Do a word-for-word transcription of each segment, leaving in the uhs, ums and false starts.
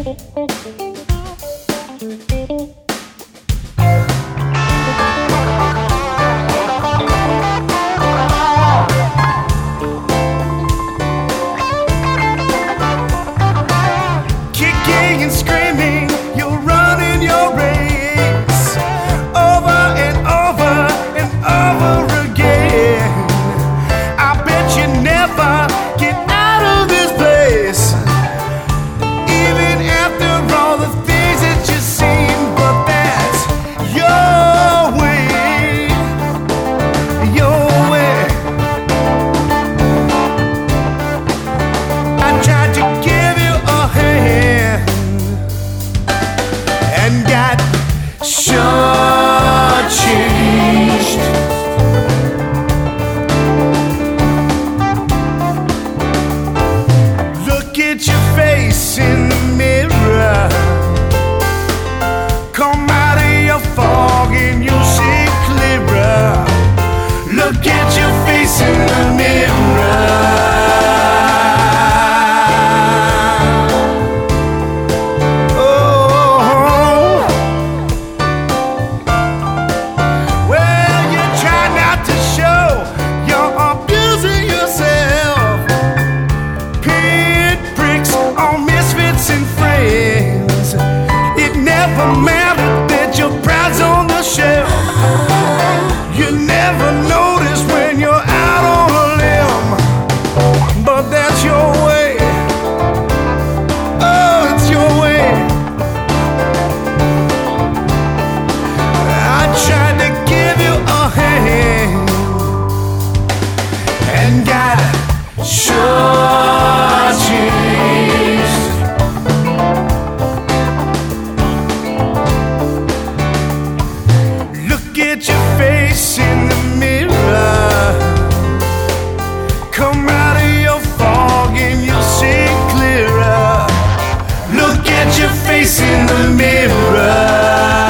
Kicking and screaming, you're running your race over and over and over again. I bet you never get out of this place, even after all the things that you've seen. But that's your way, your way. I tried to give you a hand and got shortchanged. Look at your face in the mirror. Come out of your fog and you'll see clearer. Look at your face in the mirror. Never mattered that your pride's on the shelf. You never notice when you're out on a limb, but that's your way. Oh, it's your way. I tried to give you a hand and got shortchanged. Get your face in the mirror. Come out of your fog and you'll see clearer. Look at your face in the mirror.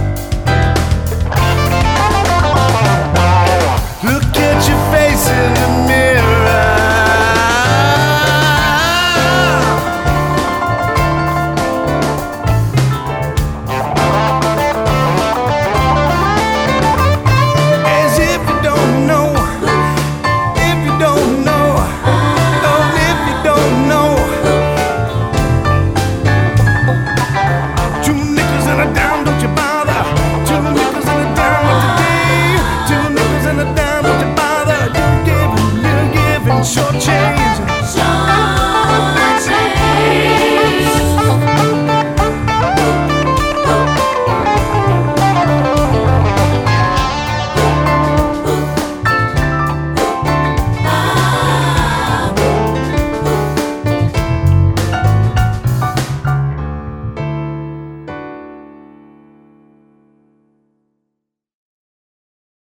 In the